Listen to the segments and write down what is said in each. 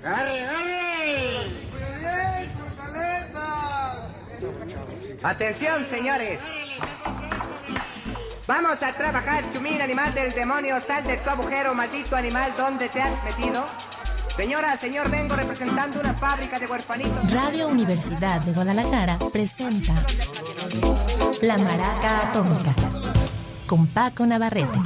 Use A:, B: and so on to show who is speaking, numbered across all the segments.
A: ¡Arre, arre! Atención, señores. Vamos a trabajar, chumín, animal del demonio. Sal de tu agujero, maldito animal. ¿Dónde te has metido? Señora, señor, vengo representando una fábrica de huerfanitos.
B: Radio Universidad de Guadalajara presenta La Maraca Atómica con Paco Navarrete.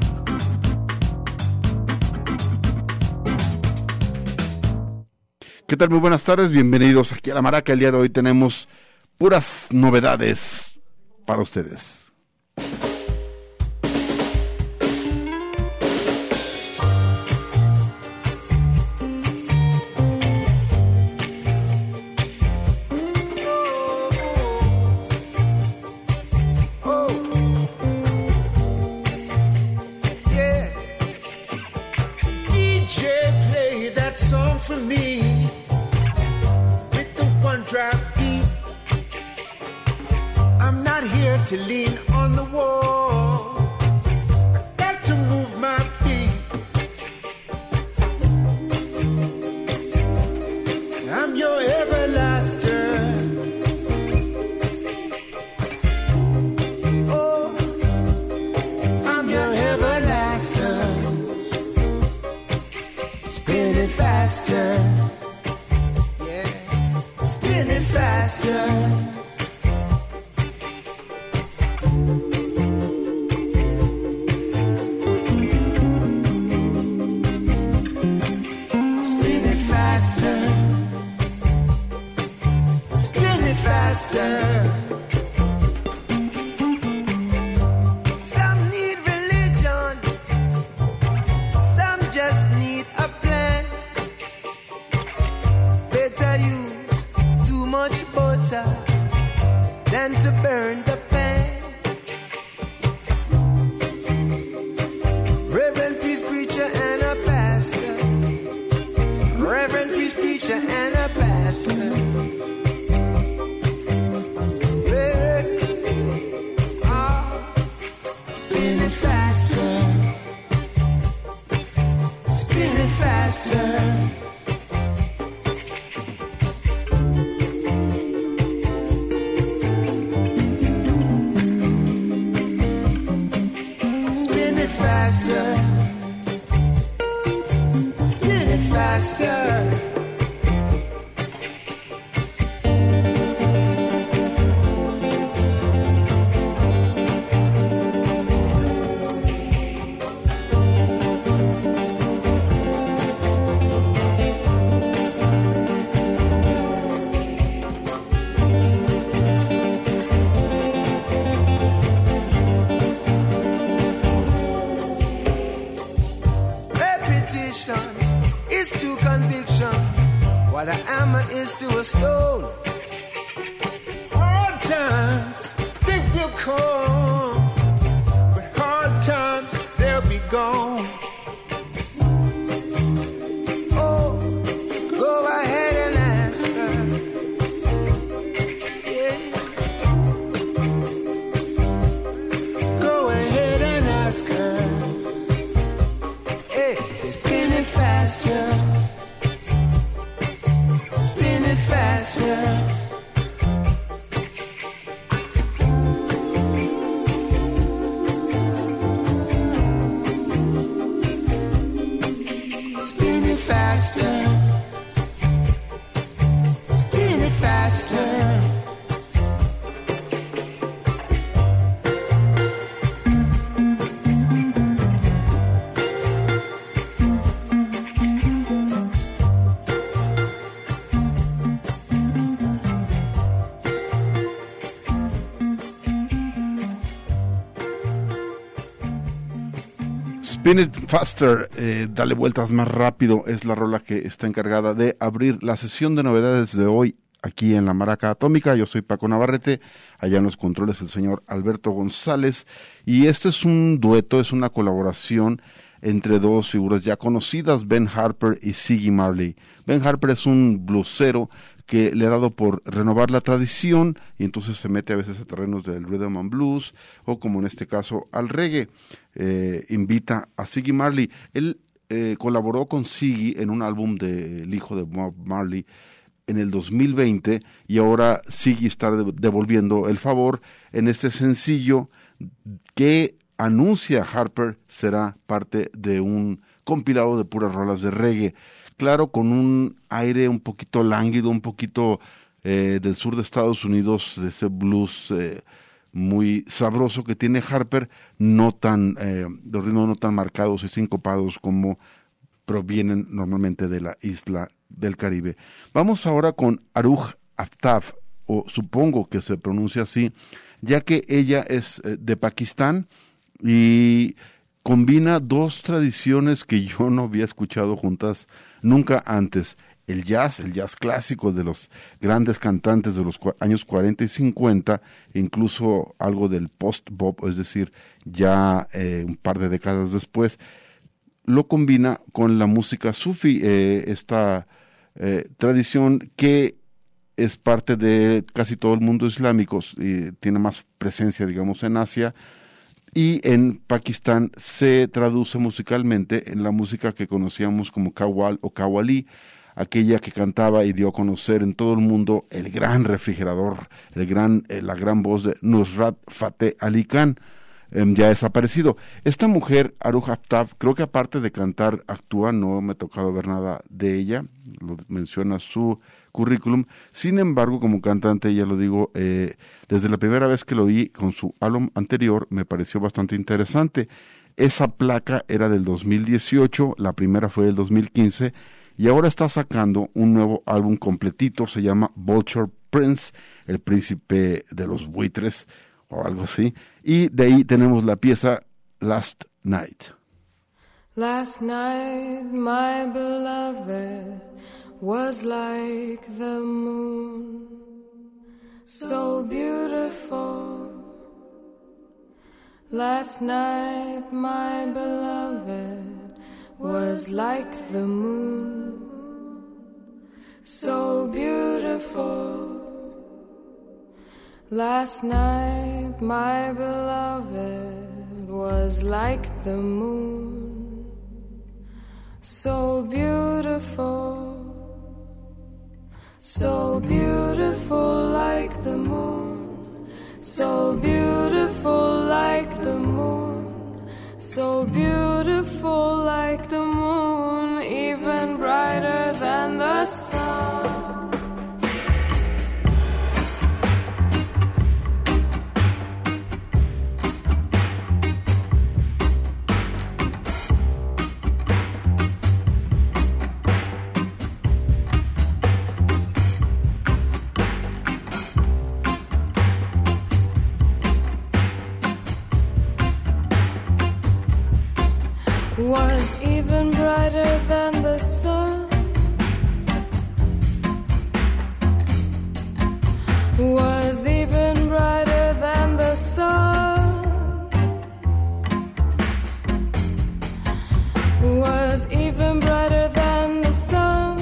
C: ¿Qué tal? Muy buenas tardes, bienvenidos aquí a La Maraca. El día de hoy tenemos puras novedades para ustedes.
D: To lean on the wall, I got to move my feet. I'm your everlaster. Oh, I'm your everlaster. Spin it faster. Yeah, spin it faster. Some need religion, some just need a plan. Better use too much butter than to burn the pan. Reverend priest, preacher, and a pastor. Reverend priest, preacher, and a pastor. What a hammer is to a stone. Hard times, they will come, but hard times, they'll be gone. Oh, go ahead and ask her. Yeah. Go ahead and ask her. Hey, say spin it faster. Faster. Spin it faster. Spin it faster.
C: Spin It Faster, dale vueltas más rápido, es la rola que está encargada de abrir la sesión de novedades de hoy aquí en La Maraca Atómica. Yo soy Paco Navarrete, allá en los controles el señor Alberto González, y este es un dueto, es una colaboración entre dos figuras ya conocidas, Ben Harper y Ziggy Marley. Ben Harper es un bluesero que le ha dado por renovar la tradición y entonces se mete a veces a terrenos del rhythm and blues o, como en este caso, al reggae. Invita a Ziggy Marley. Él colaboró con Ziggy en un álbum del hijo de Bob Marley en el 2020 y ahora Ziggy está devolviendo el favor en este sencillo que anuncia Harper será parte de un compilado de puras rolas de reggae. Claro, con un aire un poquito lánguido, un poquito del sur de Estados Unidos, de ese blues muy sabroso que tiene Harper, no tan, los ritmos no tan marcados y sincopados como provienen normalmente de la isla del Caribe. Vamos ahora con Aruj Aftaf, o supongo que se pronuncia así, ya que ella es de Pakistán y combina dos tradiciones que yo no había escuchado juntas nunca antes. El jazz clásico de los grandes cantantes de los años 40 y 50, incluso algo del post-bop, es decir, ya un par de décadas después, lo combina con la música sufi, esta tradición que es parte de casi todo el mundo islámico, tiene más presencia, digamos, en Asia, y en Pakistán se traduce musicalmente en la música que conocíamos como Qawwal o Qawwali, aquella que cantaba y dio a conocer en todo el mundo el gran refrigerador, la gran voz de Nusrat Fateh Ali Khan, ya desaparecido. Esta mujer, Aruj Aftaf, creo que aparte de cantar, actúa, no me ha tocado ver nada de ella, lo menciona su currículum. Sin embargo, como cantante, ya lo digo, desde la primera vez que lo vi con su álbum anterior, me pareció bastante interesante. Esa placa era del 2018, la primera fue del 2015, y ahora está sacando un nuevo álbum completito, se llama Vulture Prince, el príncipe de los buitres, o algo así, y de ahí tenemos la pieza Last Night.
E: Last night, my beloved was like the moon, so beautiful. Last night, my beloved was like the moon, so beautiful. Last night, my beloved was like the moon, so beautiful, so beautiful like the moon, so beautiful like the moon, so beautiful like the moon, even brighter than the sun. Was even brighter than the sun, was even brighter than the sun, was even brighter than the sun.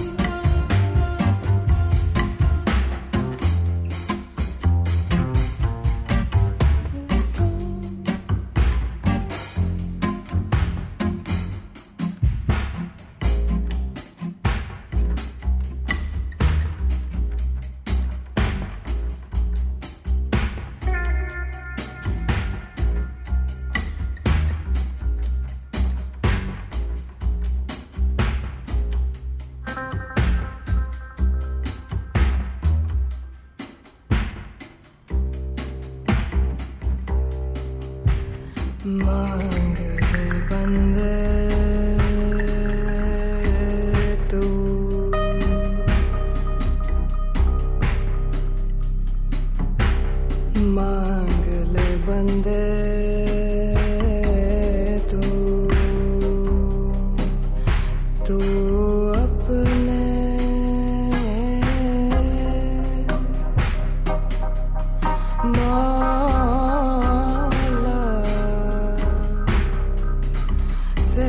E: Say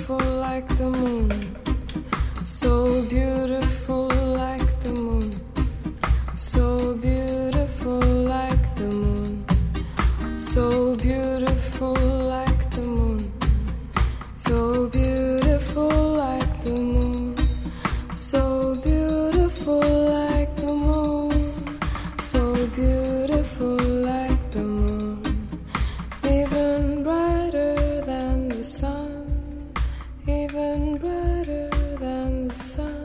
E: beautiful like the moon, so beautiful like the moon, so beautiful like the moon, so beautiful like the moon, so beautiful like the moon, so beautiful like the moon, so beautiful like the moon, even brighter than the sun, even brighter than the sun.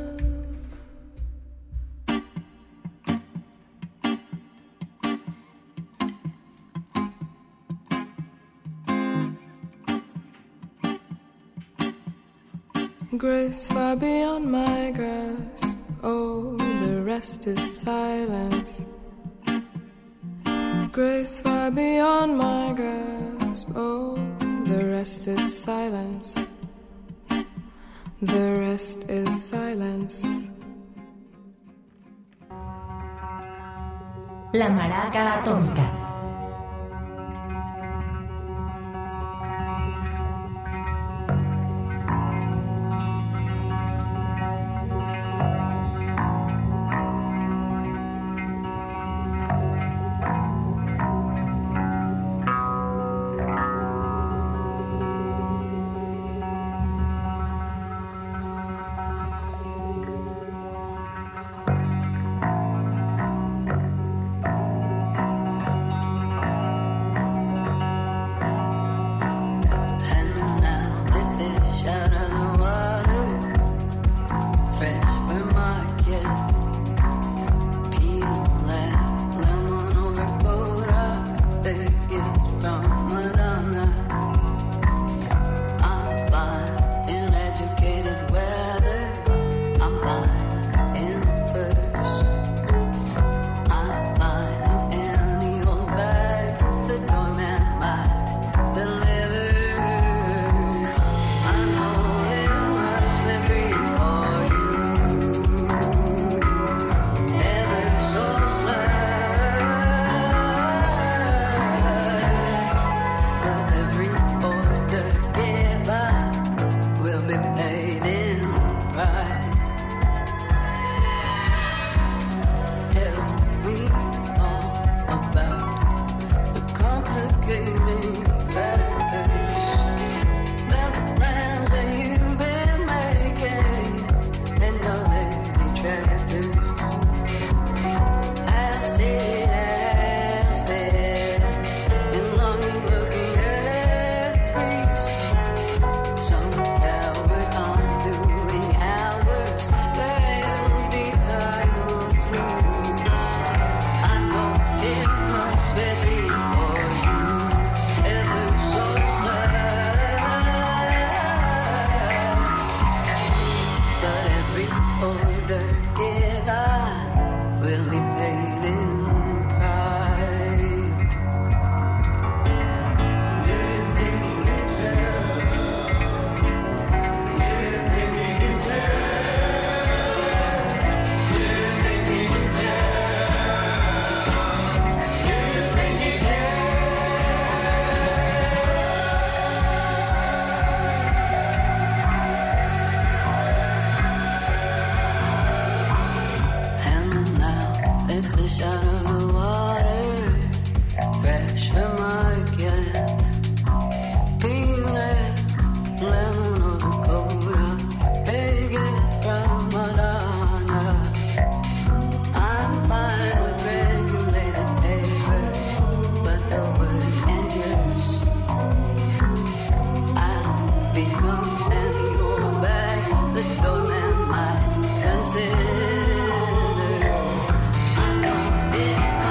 E: Grace far beyond my grasp, oh, the rest is silence. Grace far beyond my grasp, oh, the rest is silence. The rest is silence.
B: La Maraca Atómica.
F: I know it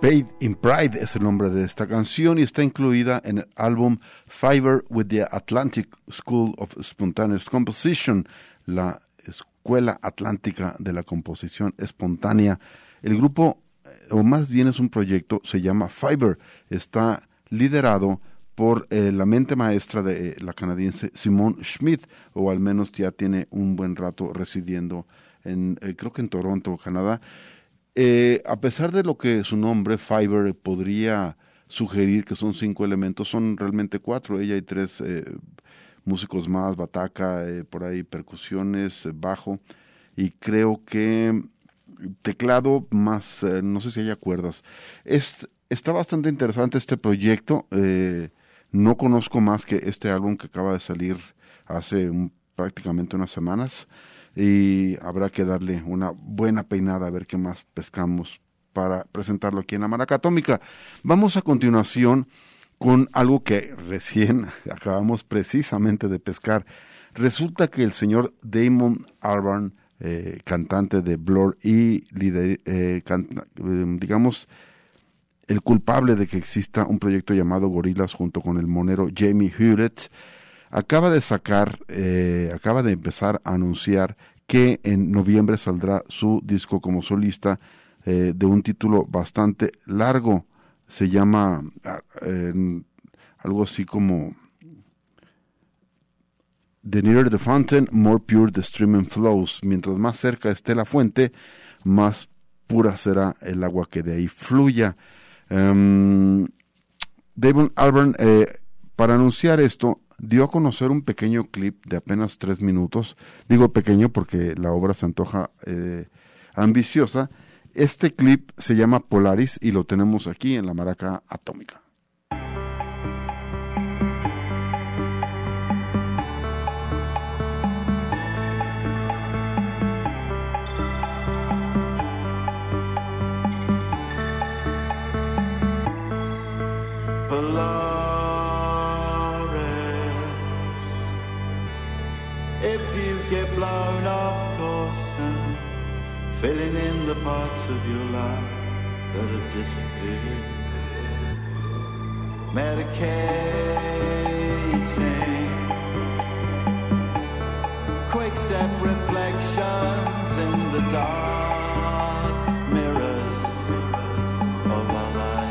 C: Paid in Pride es el nombre de esta canción y está incluida en el álbum Fiverr with the Atlantic School of Spontaneous Composition, la Escuela Atlántica de la Composición Espontánea. El grupo, o más bien es un proyecto, se llama Fiverr. Está liderado por la mente maestra de la canadiense Simone Schmidt, o al menos ya tiene un buen rato residiendo en, creo que en Toronto, Canadá. A pesar de lo que su nombre, Fiverr, podría sugerir que son 5 elementos, son realmente 4. Ella y 3 músicos más, bataca, por ahí percusiones, bajo, y creo que teclado más, no sé si haya cuerdas. Está bastante interesante este proyecto. No conozco más que este álbum que acaba de salir hace prácticamente unas semanas, y habrá que darle una buena peinada a ver qué más pescamos para presentarlo aquí en la Maraca Atómica. Vamos a continuación con algo que recién acabamos precisamente de pescar. Resulta que el señor Damon Albarn, cantante de Blur y digamos el culpable de que exista un proyecto llamado Gorillaz junto con el monero Jamie Hewlett, acaba de empezar a anunciar que en noviembre saldrá su disco como solista, de un título bastante largo. Se llama algo así como The Nearer the Fountain, More Pure the Stream Flows. Mientras más cerca esté la fuente, más pura será el agua que de ahí fluya. Damon Albarn, para anunciar esto, dio a conocer un pequeño clip de apenas 3 minutos. Digo pequeño porque la obra se antoja ambiciosa. Este clip se llama Polaris y lo tenemos aquí en la Maraca Atómica.
F: If you get blown off course and filling in the parts of your life that have disappeared, medicating, quick step reflections in the dark mirrors of our life.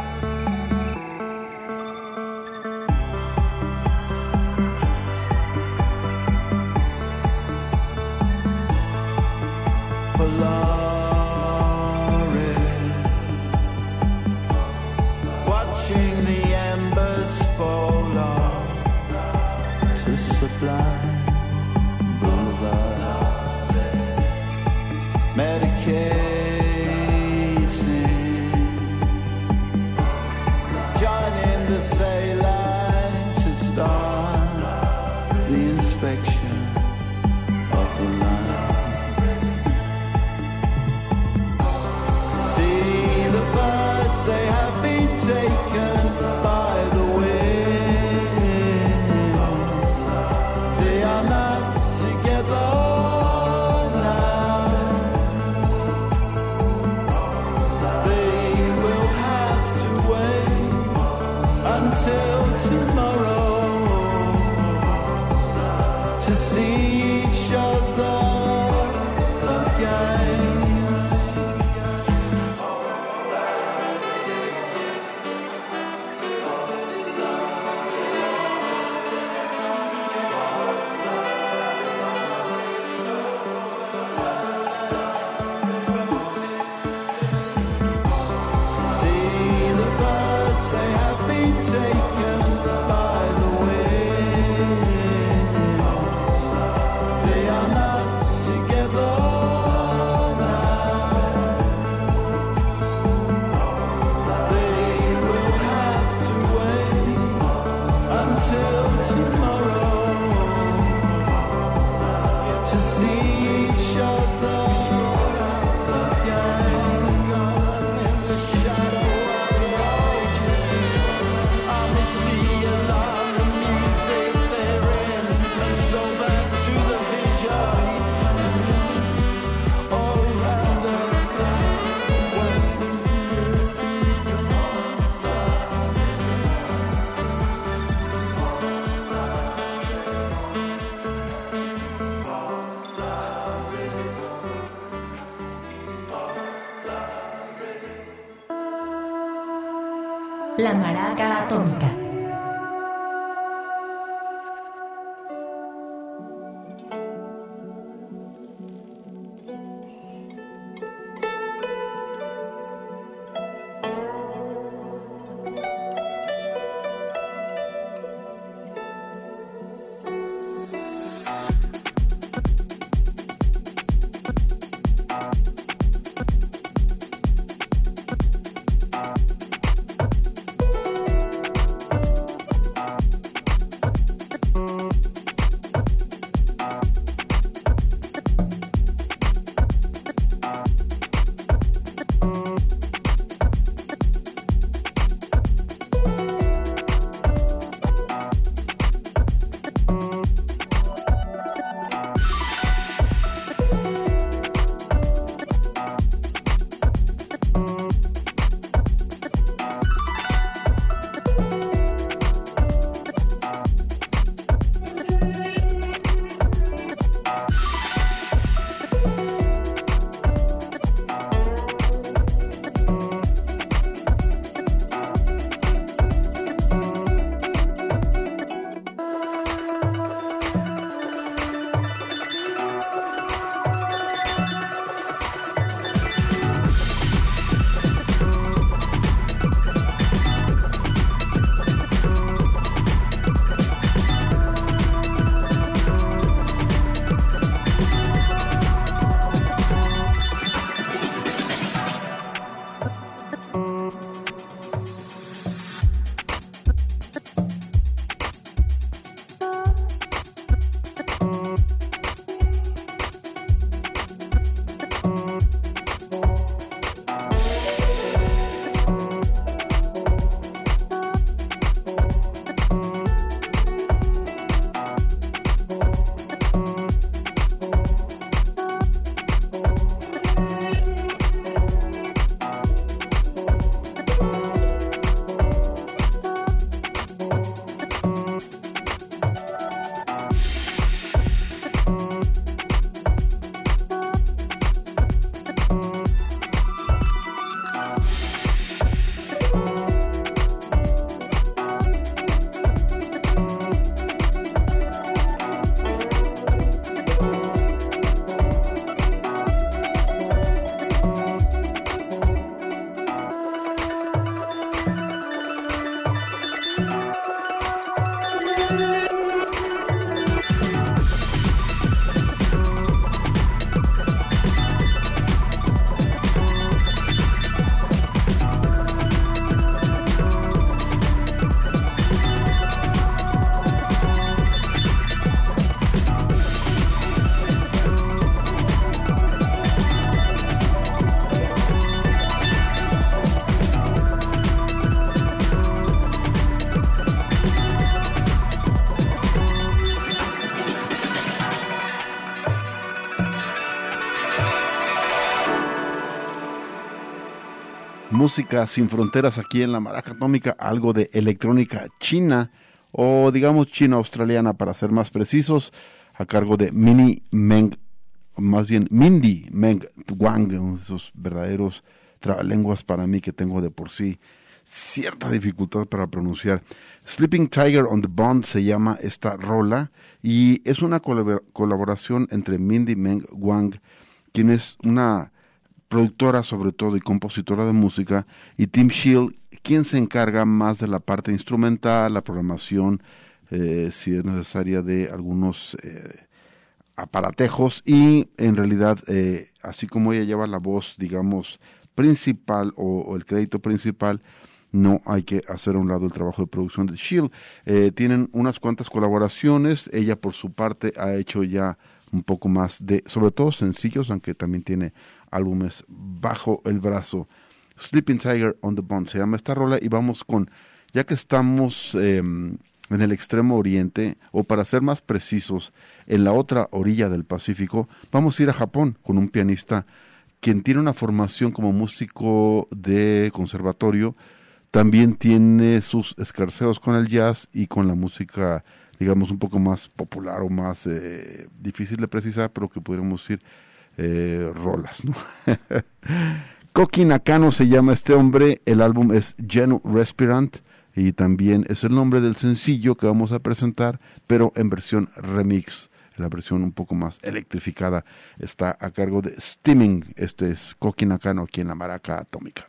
F: Watching the embers fall off to Sublime Boulevard, medicating, joining the sail line to start the inspection of the line. They have been taken by the wind. They are not together now. They will have to wait until tomorrow to see each other again. They are not
B: La Maraca Atómica.
C: Música sin fronteras aquí en la Maraca Atómica, algo de electrónica china, o digamos china-australiana para ser más precisos, a cargo de Mindy Meng Wang, esos verdaderos trabalenguas para mí que tengo de por sí cierta dificultad para pronunciar. Sleeping Tiger on the Bond se llama esta rola, y es una colaboración entre Mindy Meng Wang, quien es una productora sobre todo y compositora de música, y Tim Shield, quien se encarga más de la parte instrumental, la programación, si es necesaria, de algunos aparatejos, y en realidad, así como ella lleva la voz, digamos, principal o el crédito principal, no hay que hacer a un lado el trabajo de producción de Shield. Tienen unas cuantas colaboraciones, ella por su parte ha hecho ya un poco más de, sobre todo sencillos, aunque también tiene álbumes bajo el brazo. Sleeping Tiger on the Bond se llama esta rola, y vamos con, ya que estamos en el extremo oriente, o para ser más precisos, en la otra orilla del Pacífico, vamos a ir a Japón con un pianista quien tiene una formación como músico de conservatorio, también tiene sus escarceos con el jazz y con la música, digamos, un poco más popular o más difícil de precisar, pero que podríamos decir rolas, ¿no? Koki Nakano se llama este hombre, el álbum es Genu Respirant y también es el nombre del sencillo que vamos a presentar, pero en versión remix, la versión un poco más electrificada, está a cargo de Steaming. Este es Koki Nakano aquí en la Maraca Atómica.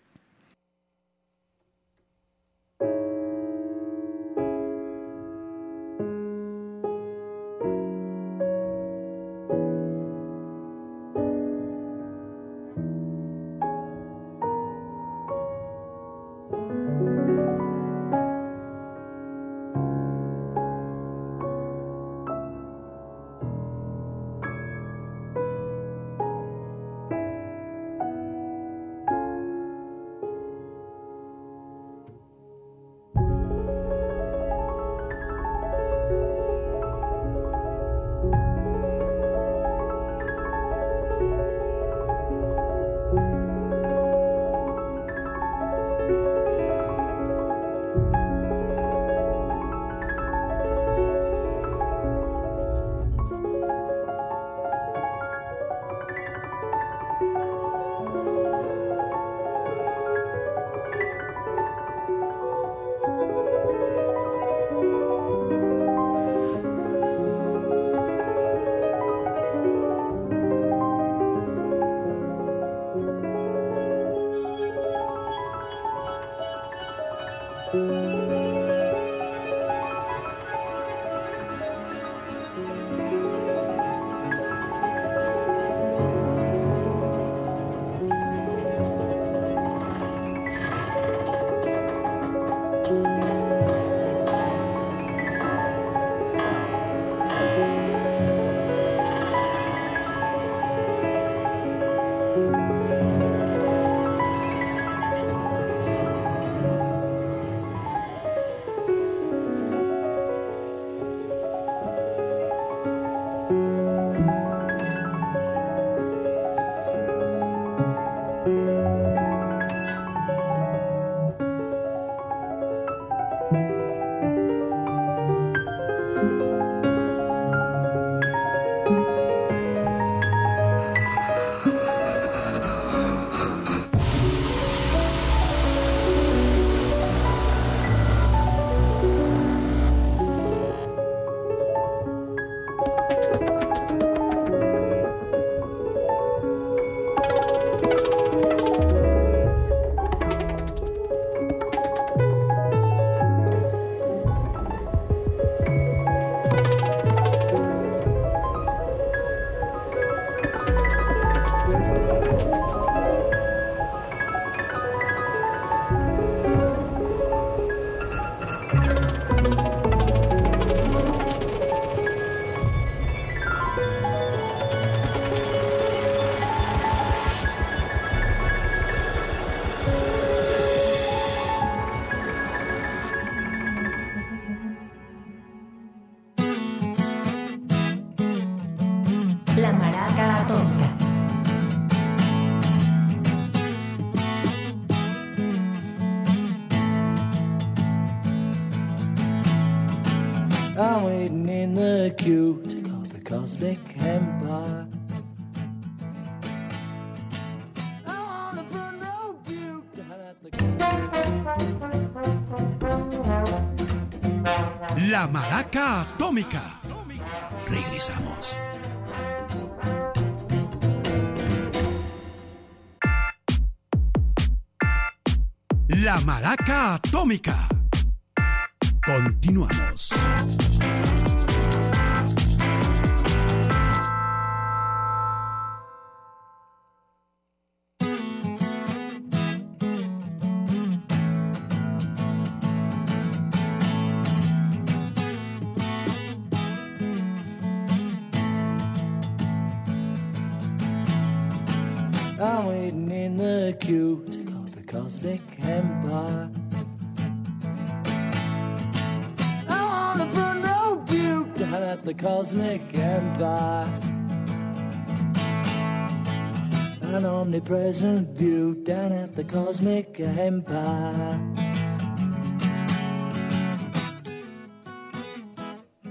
B: La Maraca Atómica.
G: I'm waiting in the queue to call the Cosmic Empire. I wanna put no view down at the...
H: La Maraca Atómica. Regresamos. La Maraca Atómica. Continuamos.
G: I'm waiting in the queue to call the Cosmic Empire. I wanna put no view down at the Cosmic Empire. An omnipresent view down at the Cosmic Empire.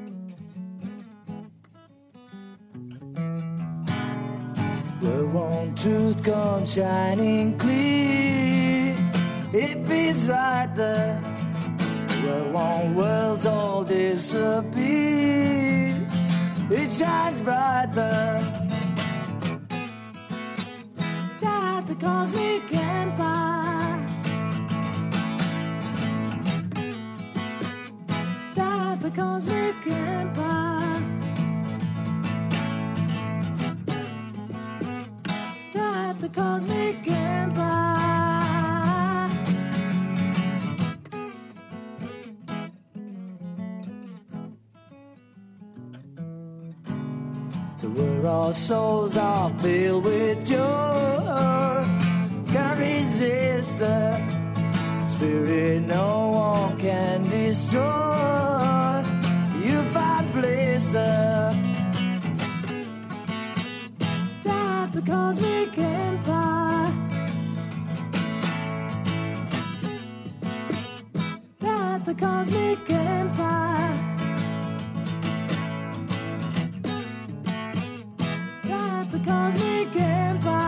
G: We're one truth comes shining clear. It feels right there, where one world's all disappear. It shines bright there, that the cosmic empire, that the cosmic empire, that the cosmic empire. To where our souls are filled with joy, can't resist the spirit no one can destroy. You find bliss there, that the cosmic empire, that the cosmic empire, that the cosmic empire.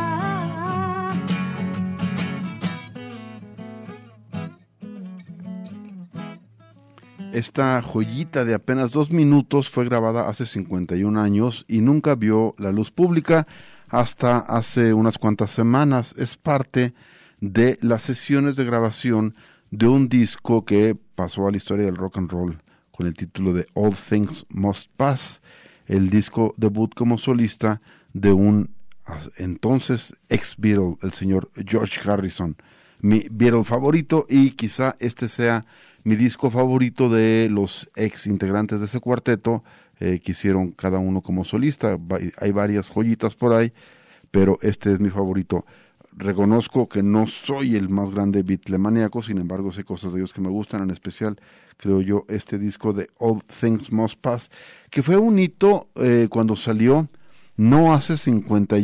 C: Esta joyita de apenas 2 minutos fue grabada hace 51 años y nunca vio la luz pública hasta hace unas cuantas semanas. Es parte de las sesiones de grabación de un disco que pasó a la historia del rock and roll con el título de All Things Must Pass, el disco debut como solista de un entonces ex Beatle, el señor George Harrison, mi Beatle favorito, y quizá este sea mi disco favorito de los ex integrantes de ese cuarteto que hicieron cada uno como solista. Hay varias joyitas por ahí, pero este es mi favorito. Reconozco que no soy el más grande Beatlemaníaco, sin embargo sé cosas de ellos que me gustan, en especial creo yo este disco de All Things Must Pass, que fue un hito cuando salió, no hace 50,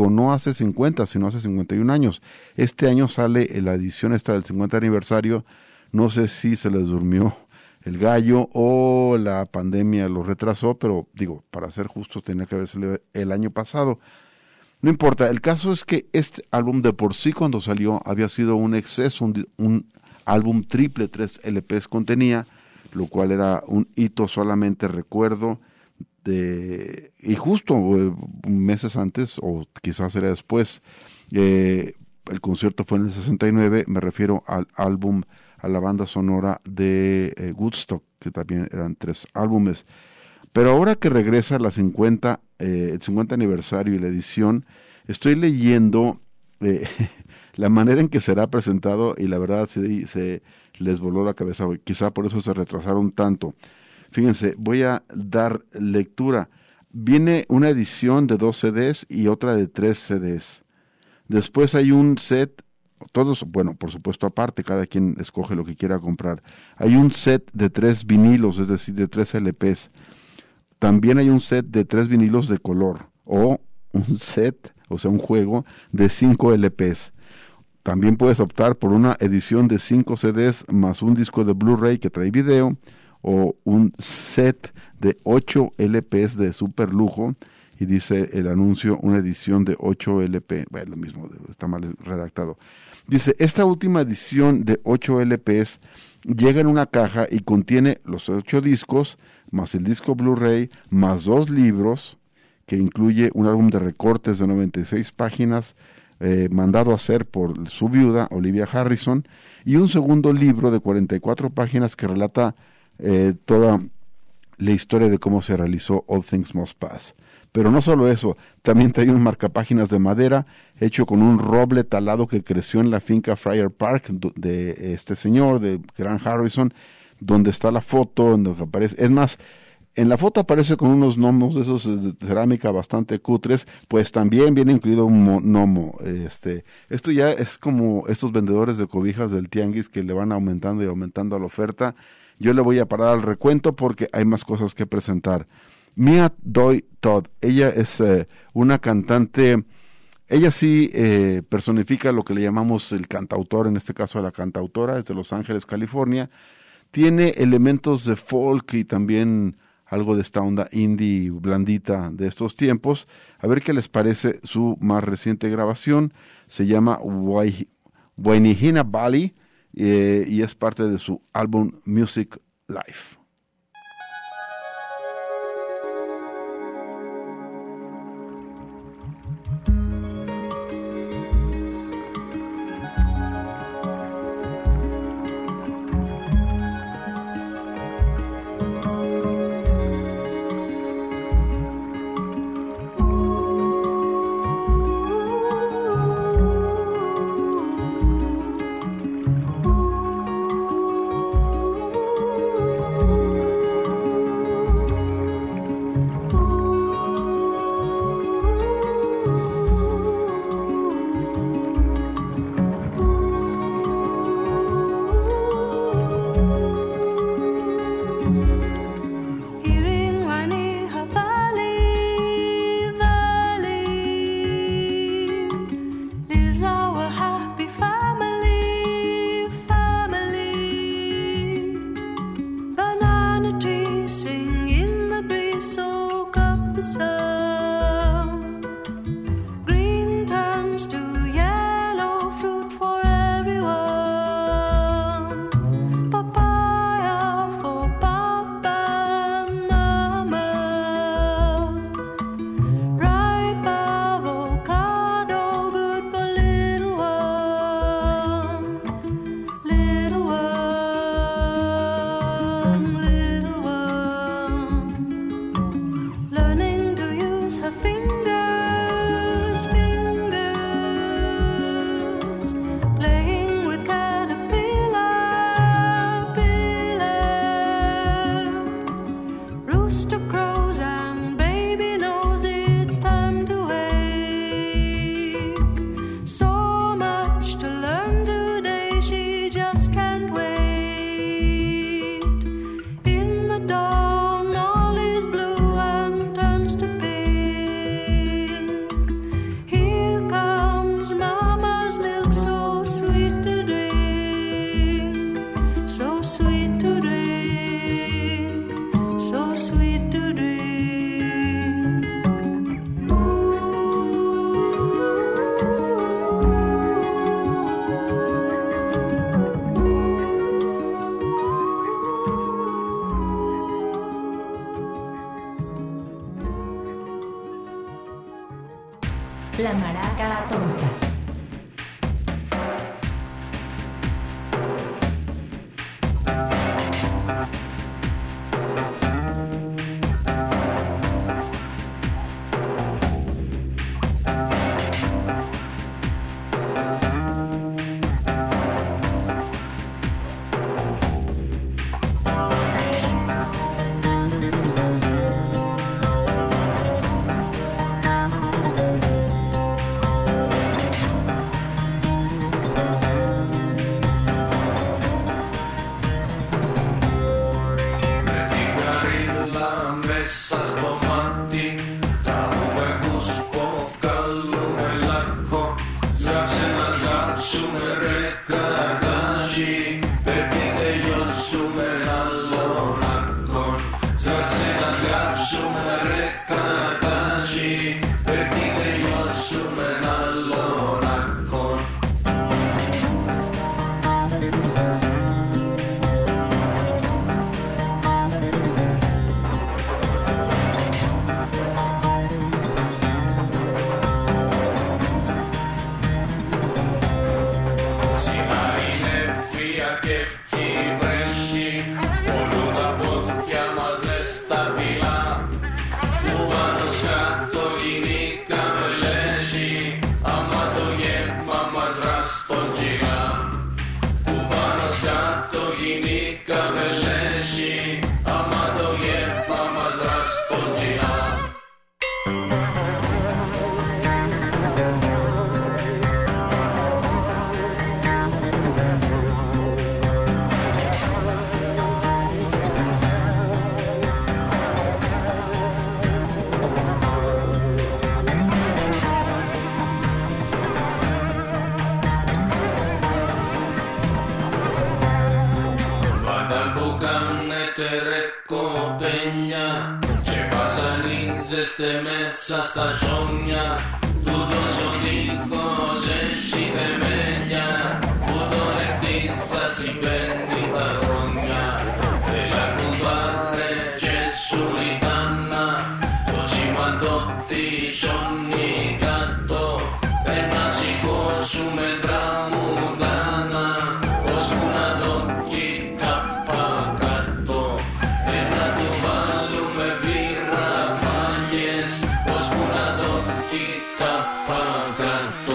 C: sino hace 51 años. Este año sale la edición esta del 50 aniversario. No sé si se les durmió el gallo o la pandemia lo retrasó, pero digo, para ser justos tenía que haber salido el año pasado. No importa, el caso es que este álbum de por sí cuando salió había sido un exceso, un álbum triple, 3 LPs contenía, lo cual era un hito. Solamente recuerdo y justo meses antes, o quizás era después, el concierto fue en el 69, me refiero al álbum, a la banda sonora de Woodstock, que también eran 3 álbumes. Pero ahora que regresa el 50 aniversario y la edición, estoy leyendo la manera en que será presentado y la verdad se les voló la cabeza. Quizá por eso se retrasaron tanto. Fíjense, voy a dar lectura. Viene una edición de 2 CDs y otra de 3 CDs. Después hay un set, todos, bueno, por supuesto aparte, cada quien escoge lo que quiera comprar. Hay un set de 3 vinilos, es decir, de 3 LPs. También hay un set de 3 vinilos de color, o un set, o sea, un juego de 5 LPs. También puedes optar por una edición de 5 CDs más un disco de Blu-ray que trae video, o un set de 8 LPs de super lujo, y dice el anuncio, una edición de 8 LP, bueno, lo mismo, está mal redactado. Dice, esta última edición de 8 LPs llega en una caja y contiene los 8 discos, más el disco Blu-ray, más 2 libros, que incluye un álbum de recortes de 96 páginas, mandado a hacer por su viuda, Olivia Harrison, y un segundo libro de 44 páginas que relata toda la historia de cómo se realizó All Things Must Pass. Pero no solo eso, también trae un marcapáginas de madera hecho con un roble talado que creció en la finca Friar Park de este señor, de Grant Harrison, donde está la foto, en donde aparece, es más, en la foto aparece con unos gnomos de esos de cerámica bastante cutres, pues también viene incluido un gnomo. Esto ya es como estos vendedores de cobijas del tianguis que le van aumentando y aumentando la oferta. Yo le voy a parar al recuento porque hay más cosas que presentar. Mia Doi Todd, ella es una cantante, ella sí personifica lo que le llamamos el cantautor, en este caso la cantautora, es de Los Ángeles, California. Tiene elementos de folk y también algo de esta onda indie blandita de estos tiempos. A ver qué les parece su más reciente grabación. Se llama Wainihina Valley y es parte de su álbum Music Life.
B: La Maraca Atómica.
F: este mes hasta Sonia, tutto sotico se si femegna, tutto letizia si prendi parogna, e la compadre Gesulitanna, tutti mandotti sonni gatto, penna si consume tramutana, oscuna d'occhi tappa gatto, penna tu valume birra faglies, oscuna d'occhi tappa gatto.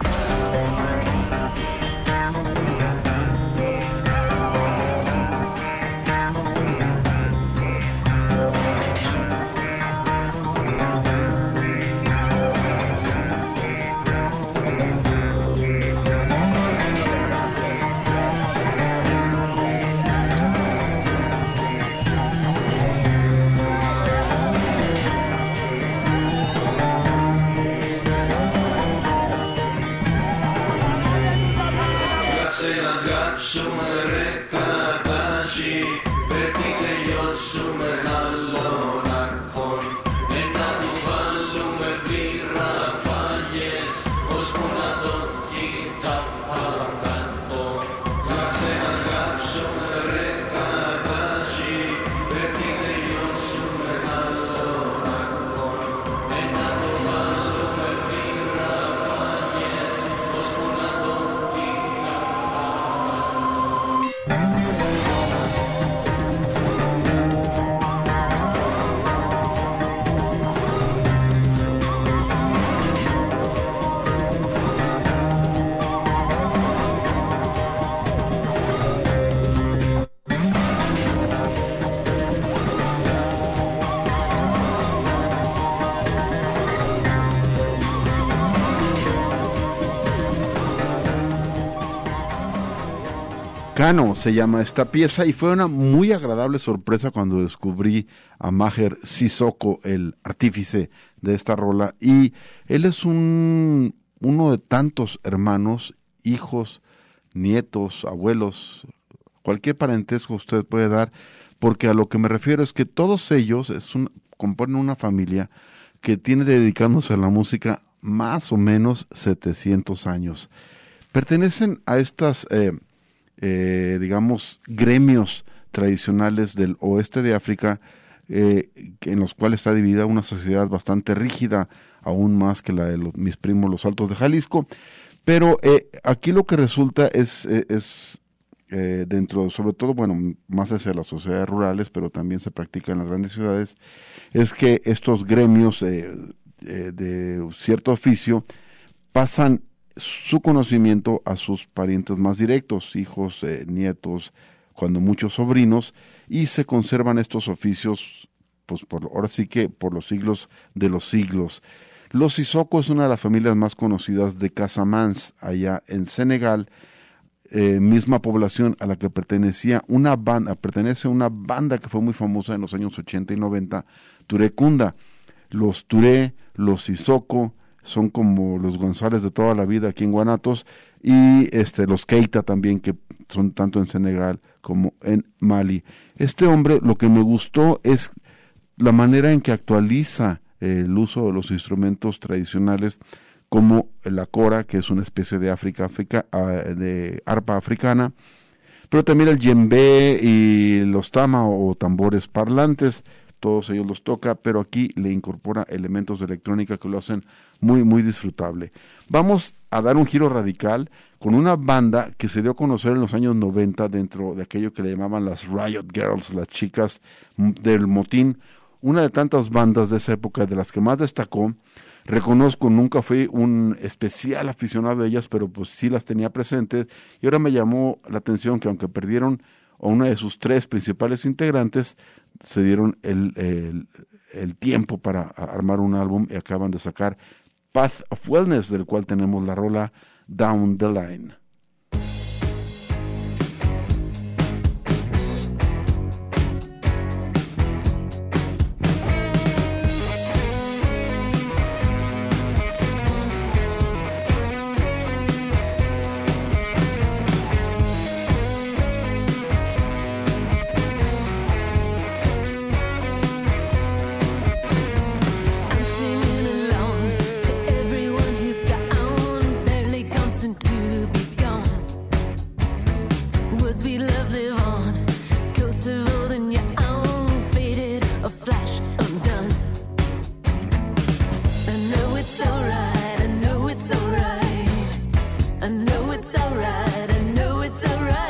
C: Cano se llama esta pieza y fue una muy agradable sorpresa cuando descubrí a Maher Sissoko, el artífice de esta rola, y él es uno de tantos hermanos, hijos, nietos, abuelos, cualquier parentesco usted puede dar, porque a lo que me refiero es que todos ellos componen una familia que tiene dedicándose a la música más o menos 700 años. Pertenecen a estas digamos, gremios tradicionales del oeste de África, en los cuales está dividida una sociedad bastante rígida, aún más que la de mis primos los Altos de Jalisco, pero aquí lo que resulta es dentro, sobre todo, bueno, más hacia las sociedades rurales, pero también se practica en las grandes ciudades, es que estos gremios de cierto oficio pasan su conocimiento a sus parientes más directos, hijos, nietos, cuando muchos sobrinos, y se conservan estos oficios, pues ahora sí que por los siglos de los siglos. Los Sissoko es una de las familias más conocidas de Casamance, allá en Senegal, misma población a la que pertenece una banda que fue muy famosa en los años 80 y 90, Touré Kunda. Los Touré, los Sissoko, son como los González de toda la vida aquí en Guanatos, y los Keita también, que son tanto en Senegal como en Mali. Este hombre, lo que me gustó es la manera en que actualiza el uso de los instrumentos tradicionales, como la kora, que es una especie de de arpa africana, pero también el djembe y los tama o tambores parlantes. Todos ellos los toca, pero aquí le incorpora elementos de electrónica que lo hacen muy, muy disfrutable. Vamos a dar un giro radical con una banda que se dio a conocer en los años 90 dentro de aquello que le llamaban las Riot Girls, las chicas del motín, una de tantas bandas de esa época, de las que más destacó. Reconozco, nunca fui un especial aficionado de ellas, pero pues sí las tenía presentes, y ahora me llamó la atención que aunque perdieron a una de sus tres principales integrantes, se dieron el tiempo para armar un álbum y acaban de sacar Path of Wellness, del cual tenemos la rola Down the Line.
I: it's alright, I know it's alright.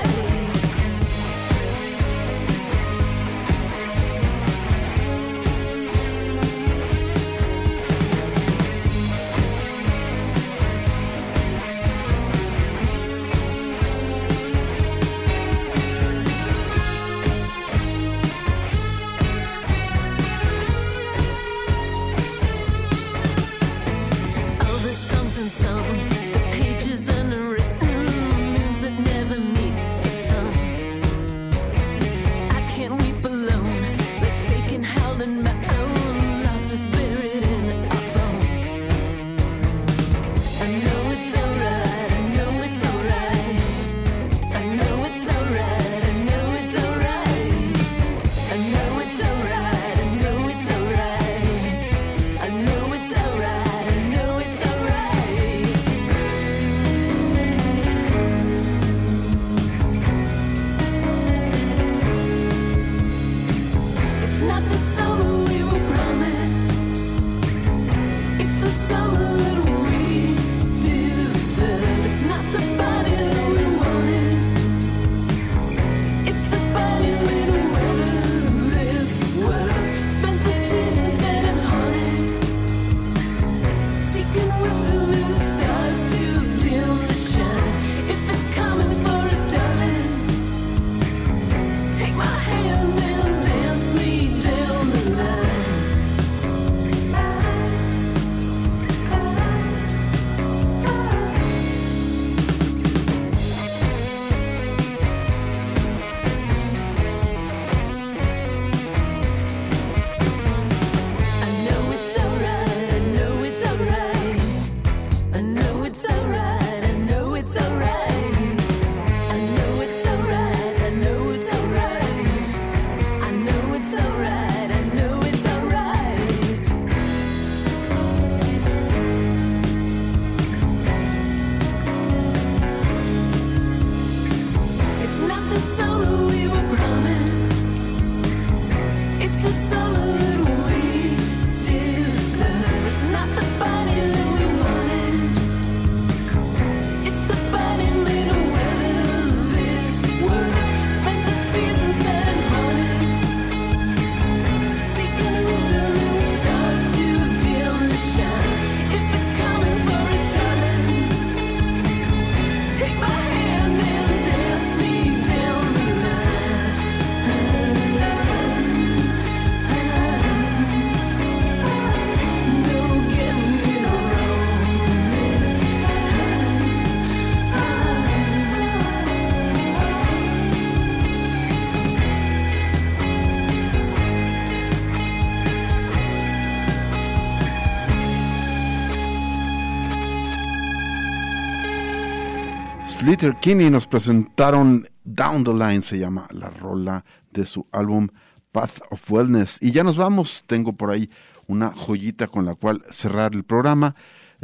C: Sleater-Kinney nos presentaron Down the Line, se llama la rola de su álbum Path of Wellness. Y ya nos vamos, tengo por ahí una joyita con la cual cerrar el programa.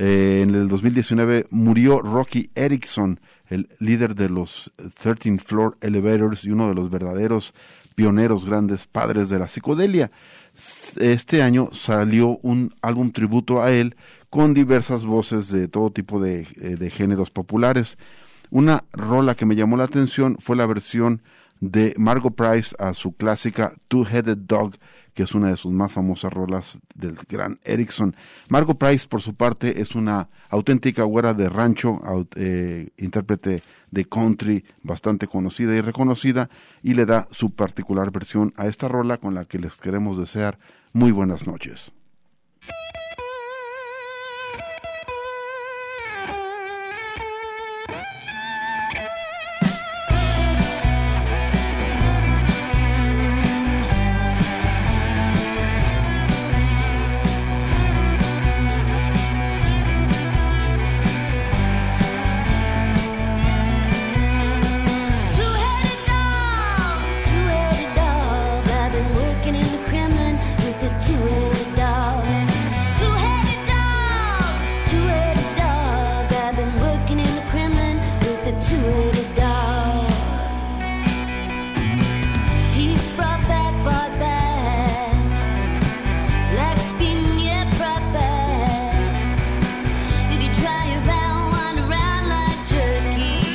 C: En el 2019 murió Roky Erickson, el líder de los 13th Floor Elevators y uno de los verdaderos pioneros, grandes padres de la psicodelia. Este año salió un álbum tributo a él con diversas voces de todo tipo de géneros populares. Una rola que me llamó la atención fue la versión de Margo Price a su clásica Two-Headed Dog, que es una de sus más famosas rolas del gran Erickson. Margo Price, por su parte, es una auténtica güera de rancho, intérprete de country bastante conocida y reconocida, y le da su particular versión a esta rola con la que les queremos desear muy buenas noches.
J: Try around, wind around like jerky.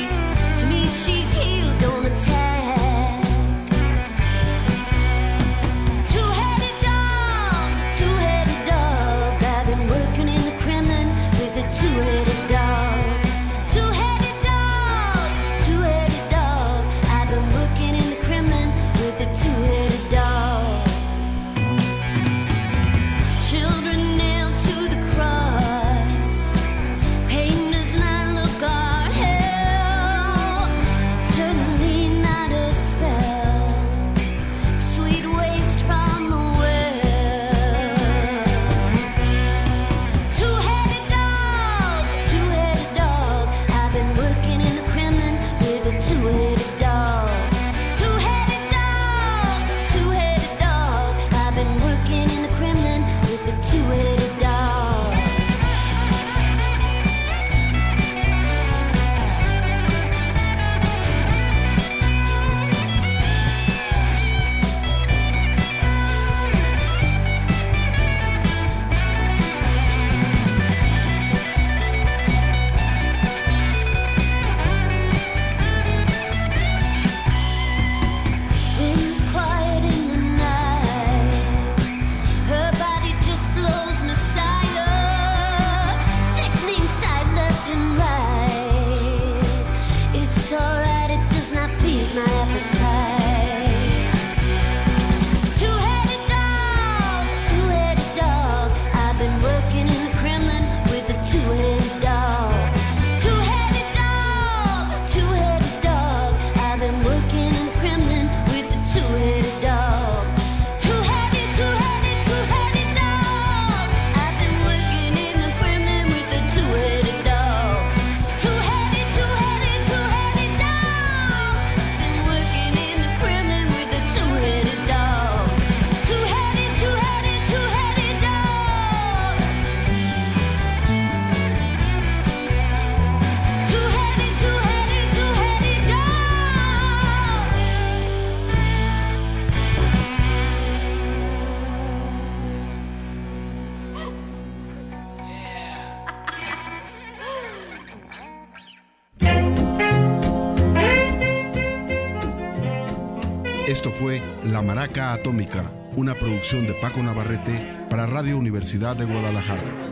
C: Esto fue La Maraca Atómica, una producción de Paco Navarrete para Radio Universidad de Guadalajara.